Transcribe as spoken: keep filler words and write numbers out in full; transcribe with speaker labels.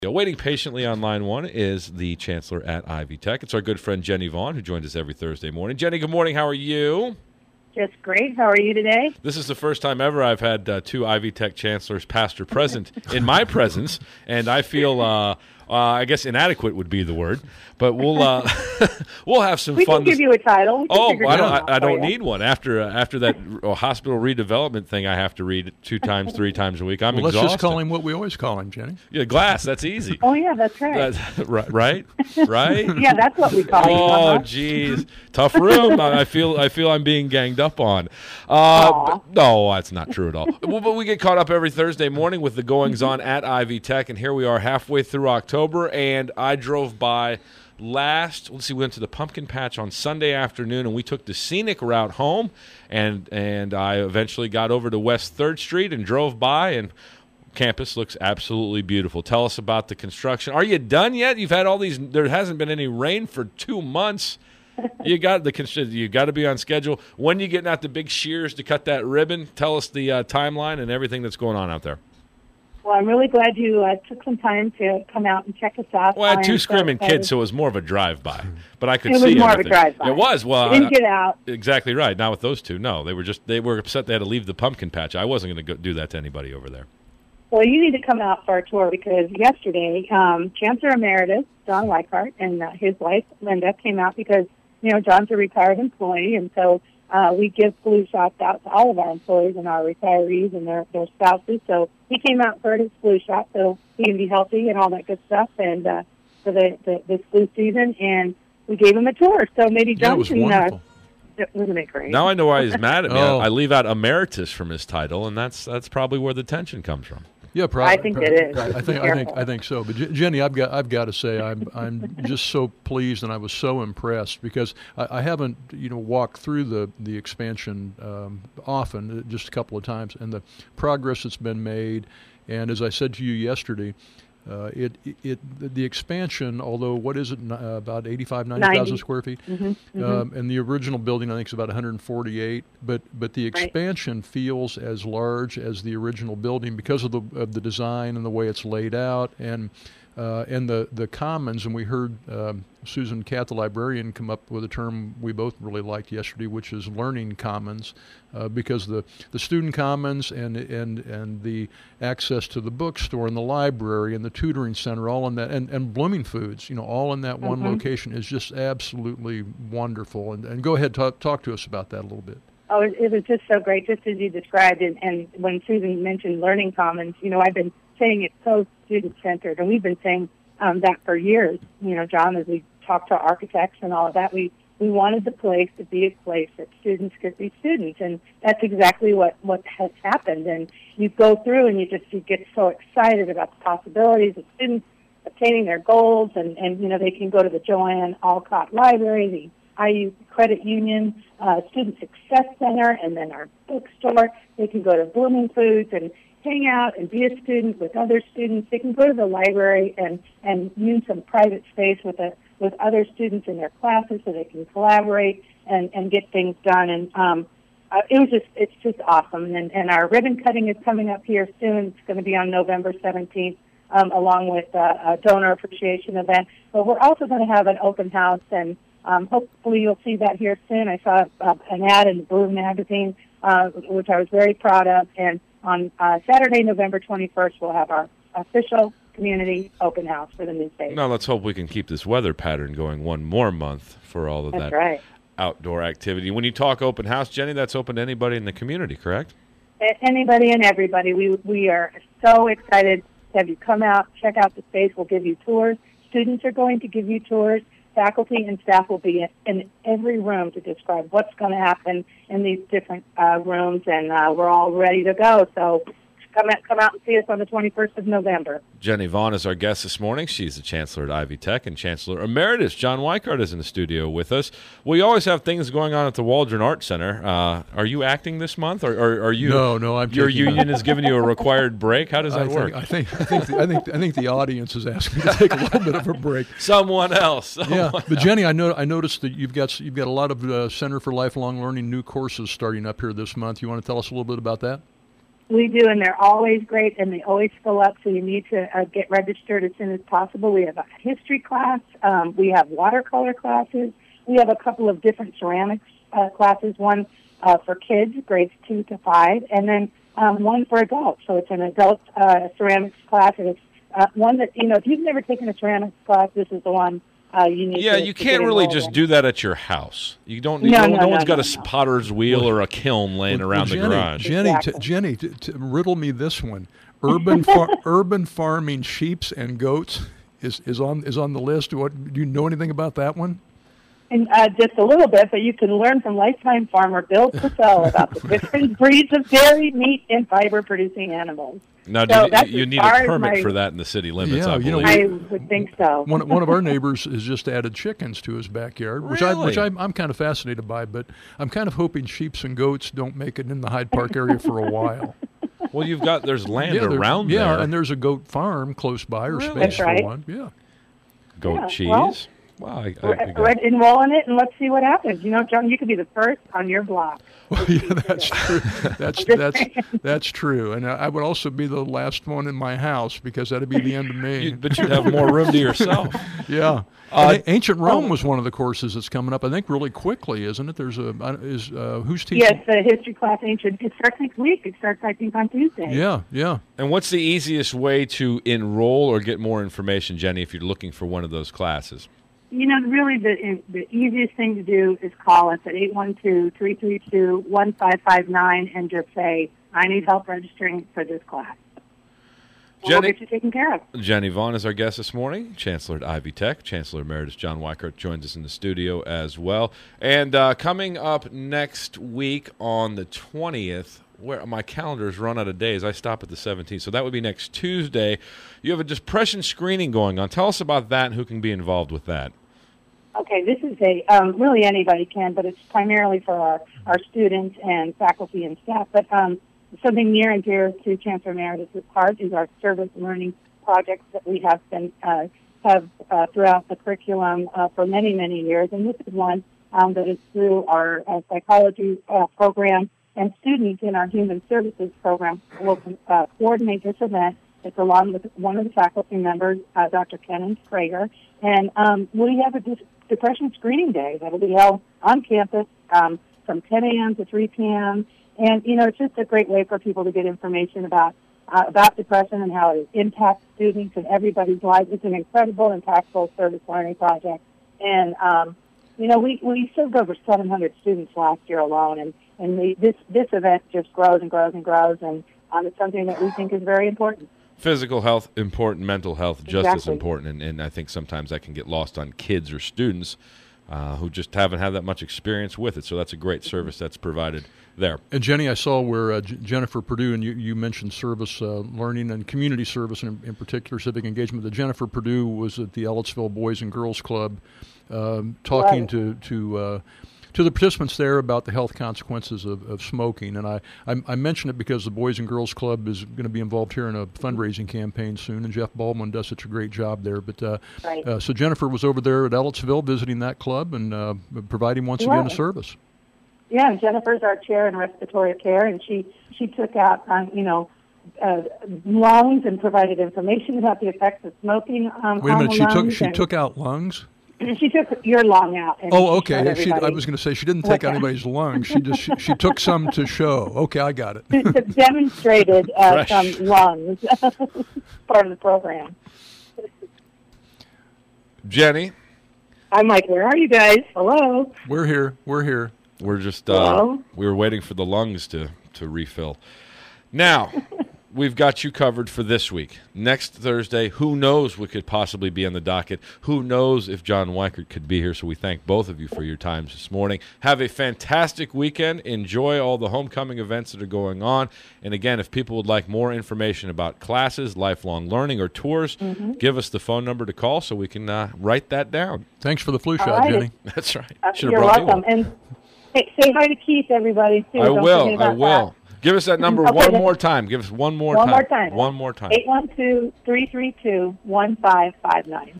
Speaker 1: Waiting patiently on line one is the chancellor at Ivy Tech. It's our good friend Jenny Vaughn, who joins us every Thursday morning. Jenny, good morning. How are you?
Speaker 2: Just great. How are you today?
Speaker 1: This is the first time ever I've had uh, two Ivy Tech chancellors past or present in my presence, and I feel, uh, uh, I guess inadequate would be the word, but we'll uh, we'll have some
Speaker 2: we
Speaker 1: fun.
Speaker 2: We can give you a title.
Speaker 1: Oh, I don't, I, I don't need one. After uh, after that uh, hospital redevelopment thing I have to read two times, three times a week, I'm
Speaker 3: well,
Speaker 1: exhausted.
Speaker 3: Let's just call him what we always call him, Jenny.
Speaker 1: Yeah, Glass, that's easy.
Speaker 2: Oh, yeah, that's right.
Speaker 1: That's, right, right? Right?
Speaker 2: Yeah, that's what we call him.
Speaker 1: Oh, geez. Tough room. I feel I feel I'm being ganged up on. Uh, but, no, that's not true at all. Well, but we get caught up every Thursday morning with the goings-on at Ivy Tech, and here we are halfway through October, and I drove by last, let's see, we went to the pumpkin patch on Sunday afternoon, and we took the scenic route home, and and I eventually got over to West third Street and drove by, and campus looks absolutely beautiful. Tell us about the construction. Are you done yet? You've had all these, there hasn't been any rain for two months. You got the you got to be on schedule. When you getting out the big shears to cut that ribbon? Tell us the uh, timeline and everything that's going on out there.
Speaker 2: Well, I'm really glad you uh, took some time to come out and check us out.
Speaker 1: Well, I had two
Speaker 2: so
Speaker 1: screaming
Speaker 2: excited.
Speaker 1: kids, so it was more of a drive-by. But I could
Speaker 2: it
Speaker 1: see
Speaker 2: was more
Speaker 1: everything.
Speaker 2: of a drive-by.
Speaker 1: It was. Well,
Speaker 2: you didn't
Speaker 1: I,
Speaker 2: get out.
Speaker 1: Exactly right. Not with those two. No, they were just they were upset they had to leave the pumpkin patch. I wasn't going to do that to anybody over there.
Speaker 2: Well, you need to come out for a tour because yesterday, um, Chancellor Emeritus John Weikart and uh, his wife Linda came out because you know John's a retired employee, and so uh, we give flu shots out to all of our employees and our retirees and their their spouses. So he came out for his flu shot so he can be healthy and all that good stuff, and uh, for the, the this flu season, and we gave him a tour. So maybe John
Speaker 3: yeah, it was
Speaker 2: can.
Speaker 3: wonderful.
Speaker 2: Uh, wasn't it great?
Speaker 1: Now I know why he's mad at me.
Speaker 3: Oh.
Speaker 1: I, I leave out emeritus from his title, and that's that's probably where the tension comes from.
Speaker 3: Yeah, probably.
Speaker 2: I think it is.
Speaker 3: I think I think I think so. But J- Jenny, I've got I've got to say I'm I'm just so pleased and I was so impressed because I, I haven't you know walked through the the expansion um, often, just a couple of times, and the progress that's been made. And as I said to you yesterday, uh, it it the expansion, although what is it uh, about eighty-five, ninety thousand square feet,
Speaker 2: mm-hmm, mm-hmm.
Speaker 3: Um, and the original building I think is about one hundred forty-eight. But but the expansion right. feels as large as the original building because of the of the design and the way it's laid out and. Uh, and the, the commons, and we heard um, Susan Catt, the librarian, come up with a term we both really liked yesterday, which is learning commons, uh, because the, the student commons and, and and the access to the bookstore and the library and the tutoring center, all in that, and, and Blooming Foods, you know, all in that mm-hmm. one location is just absolutely wonderful. And, and go ahead, talk, talk to us about that a little bit.
Speaker 2: Oh, it, it was just so great, just as you described it. And when Susan mentioned learning commons, you know, I've been saying it's so student-centered, and we've been saying um, that for years. You know, John, as we talked to architects and all of that, we, we wanted the place to be a place that students could be students, and that's exactly what, what has happened. And you go through and you just you get so excited about the possibilities of students obtaining their goals, and, and you know, they can go to the Joanne Alcott Library, the I U Credit Union, uh, Student Success Center, and then our bookstore. They can go to Blooming Foods and hang out and be a student with other students. They can go to the library and, and use some private space with a, with other students in their classes so they can collaborate and, and get things done. And um, uh, it was just it's just awesome. And, and our ribbon cutting is coming up here soon. It's going to be on November seventeenth, um, along with uh, a donor appreciation event. But we're also going to have an open house, and um, hopefully you'll see that here soon. I saw uh, an ad in the Bloom magazine, uh, which I was very proud of. And on uh, Saturday, November twenty-first, we'll have our official community open house for the new stage.
Speaker 1: Now, let's hope we can keep this weather pattern going one more month for all of
Speaker 2: That's
Speaker 1: that
Speaker 2: right.
Speaker 1: outdoor activity. When you talk open house, Jenny, that's open to anybody in the community, correct?
Speaker 2: Anybody and everybody. We we are so excited to have you come out, check out the space. We'll give you tours. Students are going to give you tours. Faculty and staff will be in every room to describe what's going to happen in these different uh, rooms, and uh, we're all ready to go. So come out, come out and see us on the twenty-first of November.
Speaker 1: Jenny Vaughn is our guest this morning. She's the chancellor at Ivy Tech, and Chancellor Emeritus John Weikart is in the studio with us. We always have things going on at the Waldron Art Center. Uh, are you acting this month, or, or are you?
Speaker 3: No, no, I'm.
Speaker 1: Your
Speaker 3: taking
Speaker 1: union has given you a required break. How does that
Speaker 3: I
Speaker 1: work?
Speaker 3: Think, I think I think the, I think I think the audience has asked me to take a little bit of a break.
Speaker 1: Someone else. Someone
Speaker 3: yeah, but Jenny, I know I noticed that you've got you've got a lot of uh, Center for Lifelong Learning new courses starting up here this month. You want to tell us a little bit about that?
Speaker 2: We do, and they're always great, and they always fill up, so you need to uh, get registered as soon as possible. We have a history class. Um, we have watercolor classes. We have a couple of different ceramics uh, classes, one uh, for kids, grades two to five, and then um, one for adults. So it's an adult uh, ceramics class, and it's uh, one that, you know, if you've never taken a ceramics class, this is the one Uh, you need
Speaker 1: yeah,
Speaker 2: to,
Speaker 1: you
Speaker 2: to
Speaker 1: can't really just
Speaker 2: in.
Speaker 1: do that at your house. You don't.
Speaker 2: No,
Speaker 1: no,
Speaker 2: no,
Speaker 1: no one's
Speaker 2: no,
Speaker 1: got
Speaker 2: no,
Speaker 1: a
Speaker 2: no.
Speaker 1: potter's wheel or a kiln laying
Speaker 3: Well,
Speaker 1: around
Speaker 3: well,
Speaker 1: the
Speaker 3: Jenny,
Speaker 1: garage.
Speaker 3: Jenny,
Speaker 2: Exactly.
Speaker 3: t- Jenny, t- t- riddle me this one: urban far- urban farming, sheeps and goats is, is on is on the list. What do you know anything about that one?
Speaker 2: And, uh, just a little bit, but you can learn from lifetime farmer Bill Purcell about the different breeds of dairy, meat, and fiber-producing animals.
Speaker 1: Now,
Speaker 2: So
Speaker 1: do
Speaker 2: that's
Speaker 1: you, you
Speaker 2: as
Speaker 1: need
Speaker 2: far
Speaker 1: a
Speaker 2: as
Speaker 1: permit
Speaker 2: my-
Speaker 1: for that in the city limits,
Speaker 3: Yeah,
Speaker 1: I
Speaker 3: you know,
Speaker 1: believe.
Speaker 2: I would think so.
Speaker 3: One one of our neighbors has just added chickens to his backyard, which I which I,
Speaker 1: Really?
Speaker 3: I'm kind of fascinated by. But I'm kind of hoping sheeps and goats don't make it in the Hyde Park area for a while.
Speaker 1: Well, you've got there's land
Speaker 3: yeah, there-
Speaker 1: around
Speaker 3: yeah,
Speaker 1: there.
Speaker 3: and there's a goat farm close by, or
Speaker 1: Really?
Speaker 3: space
Speaker 2: That's right.
Speaker 3: for one. Yeah.
Speaker 1: Goat
Speaker 2: Yeah,
Speaker 1: cheese.
Speaker 2: well,
Speaker 1: wow, I, I,
Speaker 2: Re-
Speaker 1: I got-
Speaker 2: re- enroll in it, and let's see what happens. You know, John, you could be the first on your block.
Speaker 3: Well, yeah, that's true. That's
Speaker 2: just
Speaker 3: that's
Speaker 2: saying.
Speaker 3: that's true, and I I would also be the last one in my house because that'd be the end of me.
Speaker 1: you, but you'd have more room to yourself.
Speaker 3: Yeah.
Speaker 1: Uh,
Speaker 3: And a- Ancient Rome
Speaker 2: oh.
Speaker 3: was one of the courses that's coming up. I think really quickly, isn't it? There's a uh, is uh, who's teaching?
Speaker 2: Yes, the history class ancient. It starts next week. It starts, I think, on Tuesday.
Speaker 3: Yeah, yeah.
Speaker 1: And what's the easiest way to enroll or get more information, Jenny, if you're looking for one of those classes?
Speaker 2: You know, really the the easiest thing to do is call us at eight one two, three three two, one five five nine and just say, I need help registering for this class. And
Speaker 1: Jenny-
Speaker 2: we'll get you taken care of.
Speaker 1: Jenny Vaughn is our guest this morning, Chancellor at Ivy Tech. Chancellor Emeritus John Weichert joins us in the studio as well. And uh, coming up next week on the twentieth, where my calendar is run out of days. I stop at the seventeenth, so that would be next Tuesday. You have a depression screening going on. Tell us about that and who can be involved with that.
Speaker 2: Okay, this is a, um, really anybody can, but it's primarily for our, our students and faculty and staff. But um, something near and dear to Chancellor Emeritus' heart is our service learning projects that we have been, uh, have uh, throughout the curriculum uh, for many, many years. And this is one um, that is through our uh, psychology uh, program, and students in our human services program will uh, coordinate this event. It's along with one of the faculty members, uh, Doctor Kenan Prager, and um, we have a dis- depression screening day that will be held on campus um, from ten a.m. to three p.m. And, you know, it's just a great way for people to get information about uh, about depression and how it impacts students and everybody's lives. It's an incredible, impactful service learning project. And, um, you know, we, we served over seven hundred students last year alone, and, and we, this, this event just grows and grows and grows, and um, it's something that we think is very important.
Speaker 1: Physical health important, mental health just as
Speaker 2: Exactly.
Speaker 1: important, and, and I think sometimes that can get lost on kids or students uh, who just haven't had that much experience with it. So that's a great service that's provided there.
Speaker 3: And Jenny, I saw where uh, J- Jennifer Purdue, and you, you mentioned service uh, learning and community service, and in, in particular civic engagement. The Jennifer Purdue was at the Ellettsville Boys and Girls Club, um, talking
Speaker 2: Right.
Speaker 3: to to uh, to the participants there about the health consequences of, of smoking. And I, I I mention it because the Boys and Girls Club is going to be involved here in a fundraising campaign soon, and Jeff Baldwin does such a great job there. But uh,
Speaker 2: Right.
Speaker 3: uh, so Jennifer was over there at Ellettsville visiting that club and uh, providing once again a
Speaker 2: Right.
Speaker 3: service.
Speaker 2: Yeah, and Jennifer's our chair in respiratory care, and she, she took out, um, you know, uh, lungs and provided information about the effects of smoking um,
Speaker 3: Wait a
Speaker 2: on
Speaker 3: minute,
Speaker 2: the
Speaker 3: she took
Speaker 2: lungs,
Speaker 3: she
Speaker 2: and
Speaker 3: took out lungs.
Speaker 2: she took your lung out. And
Speaker 3: Oh,
Speaker 2: she showed
Speaker 3: okay. She, I
Speaker 2: everybody.
Speaker 3: was going to say she didn't take out
Speaker 2: Okay.
Speaker 3: anybody's lungs. She just she, she took some to show. Okay, I got it.
Speaker 2: demonstrated uh,
Speaker 1: Fresh.
Speaker 2: some lungs part of the program.
Speaker 1: Jenny,
Speaker 2: I'm like, where are you guys? Hello.
Speaker 3: We're here. We're here.
Speaker 1: we're just uh,
Speaker 2: Hello?
Speaker 1: we were waiting for the lungs to, to refill. Now, we've got you covered for this week. Next Thursday, who knows what could possibly be on the docket? Who knows if John Weichert could be here? So we thank both of you for your times this morning. Have a fantastic weekend. Enjoy all the homecoming events that are going on. And again, if people would like more information about classes, lifelong learning, or tours,
Speaker 2: Mm-hmm.
Speaker 1: give us the phone number to call so we can uh, write that down.
Speaker 3: Thanks for the flu
Speaker 2: All
Speaker 3: shot,
Speaker 2: right.
Speaker 3: Jenny.
Speaker 1: That's right.
Speaker 2: Uh,
Speaker 1: Should have
Speaker 2: you're
Speaker 1: brought me
Speaker 2: welcome.
Speaker 1: one.
Speaker 2: And hey, say hi to Keith, everybody, too.
Speaker 1: I
Speaker 2: Don't
Speaker 1: will.
Speaker 2: forget
Speaker 1: I
Speaker 2: about
Speaker 1: will. Give us that number
Speaker 2: Okay,
Speaker 1: one
Speaker 2: then.
Speaker 1: more time. Give us one more
Speaker 2: One
Speaker 1: time.
Speaker 2: more time.
Speaker 1: One more time.
Speaker 2: eight one two, three three two, one five five nine.